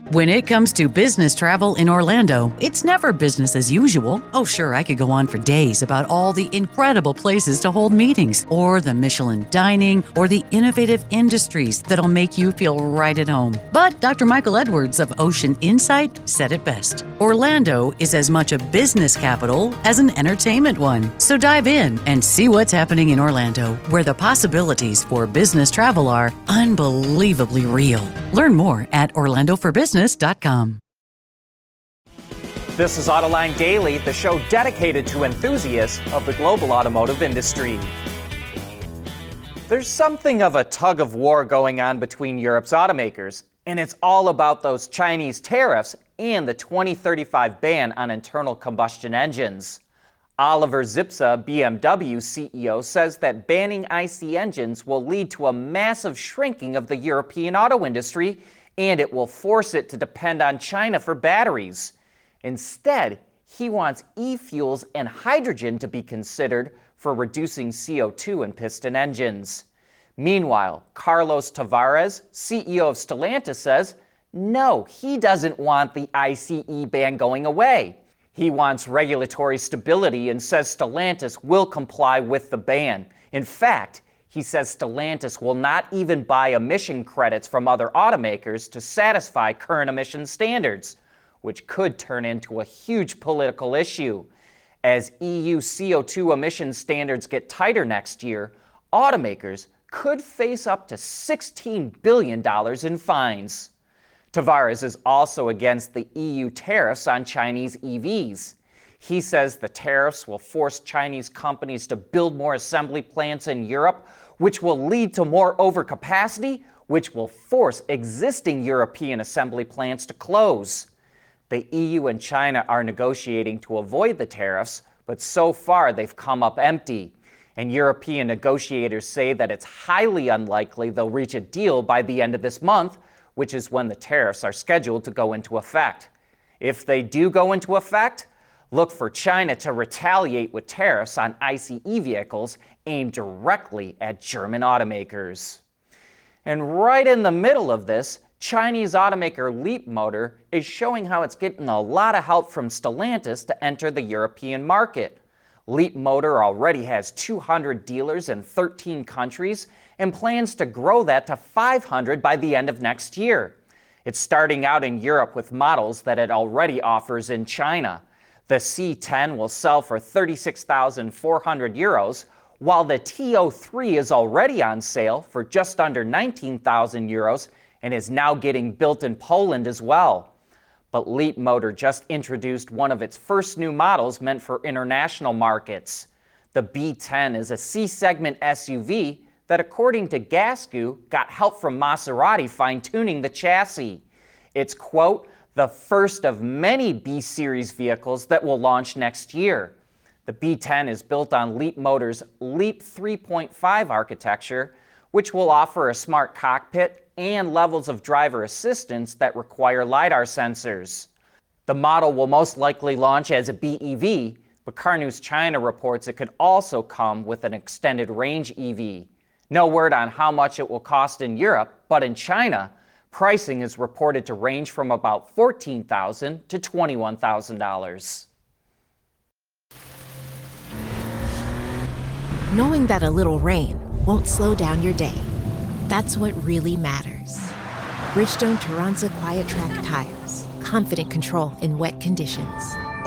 When it comes to business travel in Orlando, it's never business as usual. Oh, sure, I could go on for days about all the incredible places to hold meetings, or the Michelin dining, or the innovative industries that'll make you feel right at home. But Dr. Michael Edwards of Ocean Insight said it best. Orlando is as much a business capital as an entertainment one. So dive in and see what's happening in Orlando, where the possibilities for business travel are unbelievably real. Learn more at orlandoforbusiness.com. This is Autoline Daily, the show dedicated to enthusiasts of the global automotive industry. There's something of a tug of war going on between Europe's automakers, and it's all about those Chinese tariffs and the 2035 ban on internal combustion engines. Oliver Zipse, BMW CEO, says that banning ICE engines will lead to a massive shrinking of the European auto industry, and it will force it to depend on China for batteries. Instead, he wants e-fuels and hydrogen to be considered for reducing CO2 in piston engines. Meanwhile, Carlos Tavares, CEO of Stellantis, says, no, he doesn't want the ICE ban going away. He wants regulatory stability and says Stellantis will comply with the ban. In fact, he says Stellantis will not even buy emission credits from other automakers to satisfy current emission standards, which could turn into a huge political issue. As EU CO2 emission standards get tighter next year, automakers could face up to $16 billion in fines. Tavares is also against the EU tariffs on Chinese EVs. He says the tariffs will force Chinese companies to build more assembly plants in Europe, which will lead to more overcapacity, which will force existing European assembly plants to close. The EU and China are negotiating to avoid the tariffs, but so far they've come up empty. And European negotiators say that it's highly unlikely they'll reach a deal by the end of this month, which is when the tariffs are scheduled to go into effect. If they do go into effect, look for China to retaliate with tariffs on ICE vehicles aimed directly at German automakers. And right in the middle of this, Chinese automaker Leapmotor is showing how it's getting a lot of help from Stellantis to enter the European market. Leapmotor already has 200 dealers in 13 countries and plans to grow that to 500 by the end of next year. It's starting out in Europe with models that it already offers in China. The C10 will sell for 36,400 euros, while the TO3 is already on sale for just under 19,000 euros and is now getting built in Poland as well. But Leapmotor just introduced one of its first new models meant for international markets. The B10 is a C-segment SUV that, according to Gasgoo, got help from Maserati fine-tuning the chassis. It's, quote, the first of many B-Series vehicles that will launch next year. The B10 is built on Leapmotor's Leap 3.5 architecture, which will offer a smart cockpit and levels of driver assistance that require LiDAR sensors. The model will most likely launch as a BEV, but Car News China reports it could also come with an extended range EV. No word on how much it will cost in Europe, but in China, pricing is reported to range from about $14,000 to $21,000. Knowing that a little rain won't slow down your day, that's what really matters. Bridgestone Turanza Quiet Track tires, confident control in wet conditions.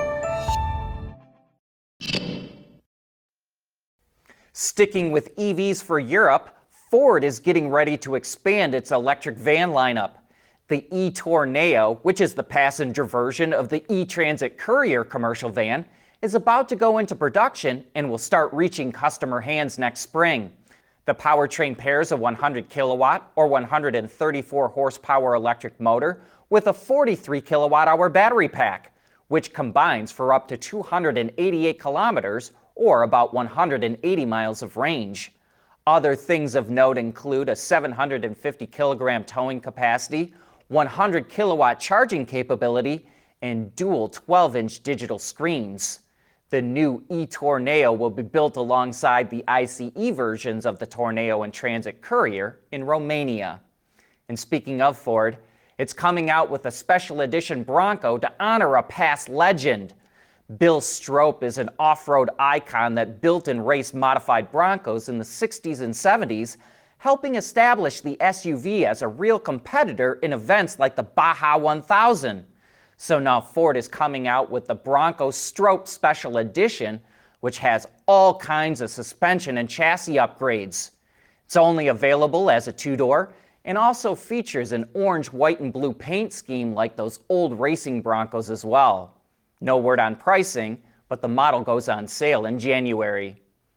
Sticking with EVs for Europe, Ford is getting ready to expand its electric van lineup. The e-Tourneo, which is the passenger version of the e-Transit Courier commercial van, is about to go into production and will start reaching customer hands next spring. The powertrain pairs a 100 kilowatt or 134 horsepower electric motor with a 43 kilowatt hour battery pack, which combines for up to 288 kilometers or about 180 miles of range. Other things of note include a 750 kilogram towing capacity, 100 kilowatt charging capability, and dual 12-inch digital screens. The new e-Tourneo will be built alongside the ICE versions of the Tourneo and Transit Courier in Romania. And speaking of Ford, It's coming out with a special edition Bronco to honor a past legend. Bill Strope is an off-road icon that built and raced modified Broncos in the 60s and 70s, helping establish the SUV as a real competitor in events like the Baja 1000. So now Ford is coming out with the Bronco Strope Special Edition, which has all kinds of suspension and chassis upgrades. It's only available as a two-door and also features an orange, white, and blue paint scheme like those old racing Broncos as well. No word on pricing, but the model goes on sale in January.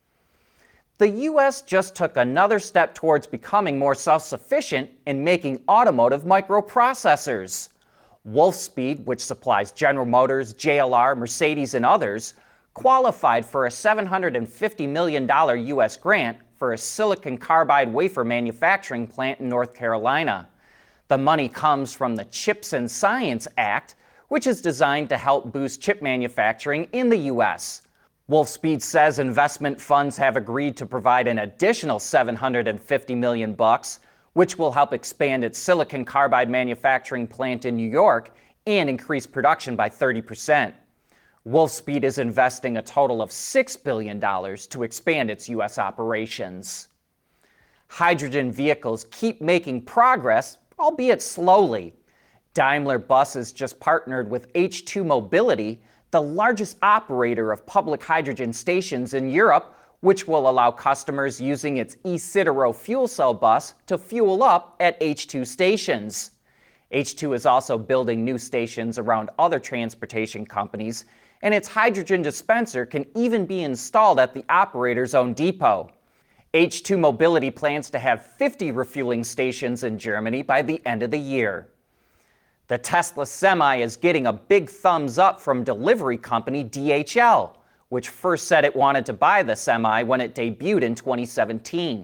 The U.S. just took another step towards becoming more self-sufficient in making automotive microprocessors. Wolfspeed, which supplies General Motors, JLR, Mercedes, and others, qualified for a $750 million U.S. grant for a silicon carbide wafer manufacturing plant in North Carolina. The money comes from the CHIPS and Science Act, which is designed to help boost chip manufacturing in the U.S. Wolfspeed says investment funds have agreed to provide an additional $750 million, which will help expand its silicon carbide manufacturing plant in New York and increase production by 30%. Wolfspeed is investing a total of $6 billion to expand its U.S. operations. Hydrogen vehicles keep making progress, albeit slowly. Daimler Buses just partnered with H2 Mobility, the largest operator of public hydrogen stations in Europe, which will allow customers using its eCitaro fuel cell bus to fuel up at H2 stations. H2 is also building new stations around other transportation companies, and its hydrogen dispenser can even be installed at the operator's own depot. H2 Mobility plans to have 50 refueling stations in Germany by the end of the year. The Tesla Semi is getting a big thumbs up from delivery company DHL, which first said it wanted to buy the Semi when it debuted in 2017.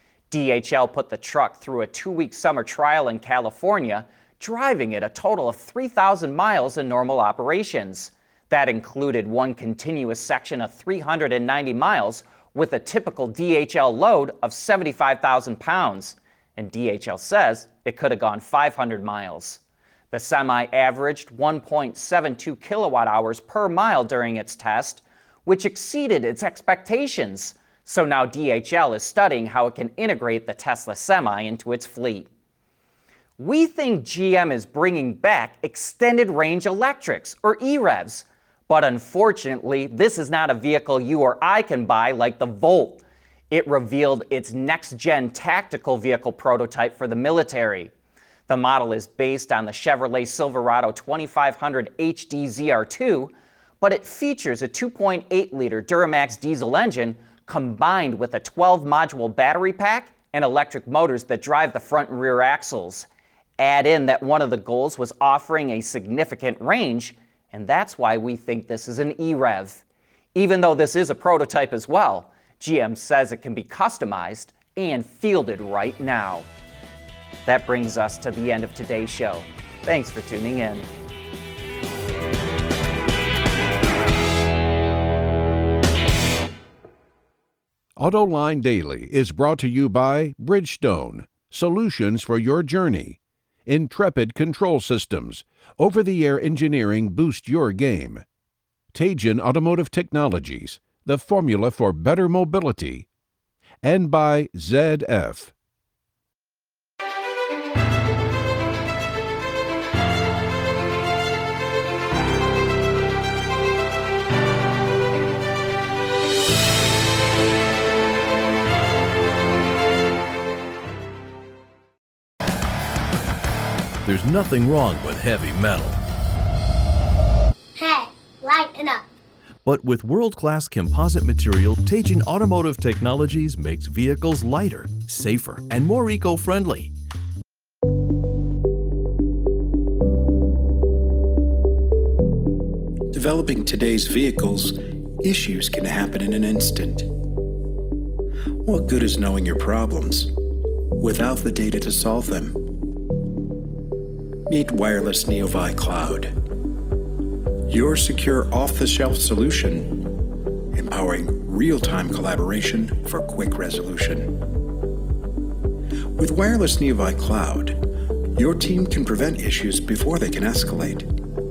DHL put the truck through a 2-week summer trial in California, driving it a total of 3,000 miles in normal operations. That included one continuous section of 390 miles with a typical DHL load of 75,000 pounds. And DHL says it could have gone 500 miles. The Semi averaged 1.72 kilowatt hours per mile during its test, which exceeded its expectations. So now DHL is studying how it can integrate the Tesla Semi into its fleet. We think GM is bringing back extended range electrics, or EREVs. But unfortunately, this is not a vehicle you or I can buy like the Volt. It revealed its next-gen tactical vehicle prototype for the military. The model is based on the Chevrolet Silverado 2500 HD ZR2, but it features a 2.8-liter Duramax diesel engine combined with a 12-module battery pack and electric motors that drive the front and rear axles. Add in that one of the goals was offering a significant range, and that's why we think this is an EREV. Even though this is a prototype as well, GM says it can be customized and fielded right now. That brings us to the end of today's show. Thanks for tuning in. AutoLine Daily is brought to you by Bridgestone, solutions for your journey. Intrepid Control Systems, over-the-air engineering boost your game. Teijin Automotive Technologies, the formula for better mobility. And by ZF. There's nothing wrong with heavy metal. Hey, lighten up. But with world-class composite material, Teijin Automotive Technologies makes vehicles lighter, safer, and more eco-friendly. Developing today's vehicles, issues can happen in an instant. What good is knowing your problems without the data to solve them? Meet Wireless Neovi Cloud, your secure off-the-shelf solution, empowering real-time collaboration for quick resolution. With Wireless Neovi Cloud, your team can prevent issues before they can escalate.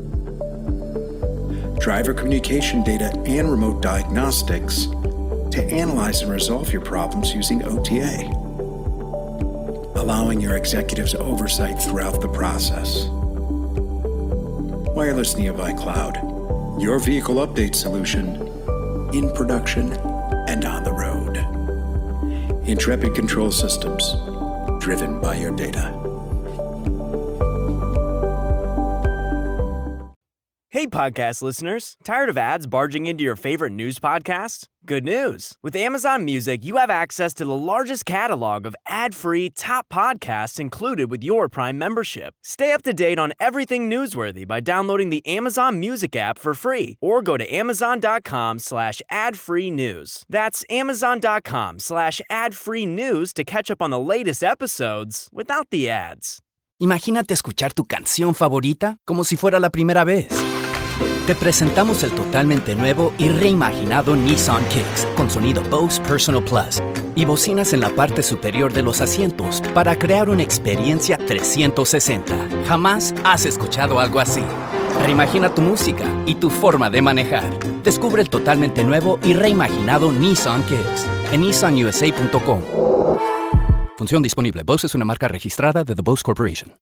Driver communication data and remote diagnostics to analyze and resolve your problems using OTA, allowing your executives oversight throughout the process. Wireless Nearby Cloud, your vehicle update solution in production and on the road. Intrepid Control Systems, driven by your data. Hey, podcast listeners. Tired of ads barging into your favorite news podcasts? Good news. With Amazon Music, you have access to the largest catalog of ad-free top podcasts included with your Prime membership. Stay up to date on everything newsworthy by downloading the Amazon Music app for free or go to amazon.com/ad-free news. That's amazon.com/ad-free news to catch up on the latest episodes without the ads. Imagínate escuchar tu canción favorita como si fuera la primera vez. Te presentamos el totalmente nuevo y reimaginado Nissan Kicks con sonido Bose Personal Plus y bocinas en la parte superior de los asientos para crear una experiencia 360. Jamás has escuchado algo así. Reimagina tu música y tu forma de manejar. Descubre el totalmente nuevo y reimaginado Nissan Kicks en nissanusa.com. Función disponible. Bose es una marca registrada de The Bose Corporation.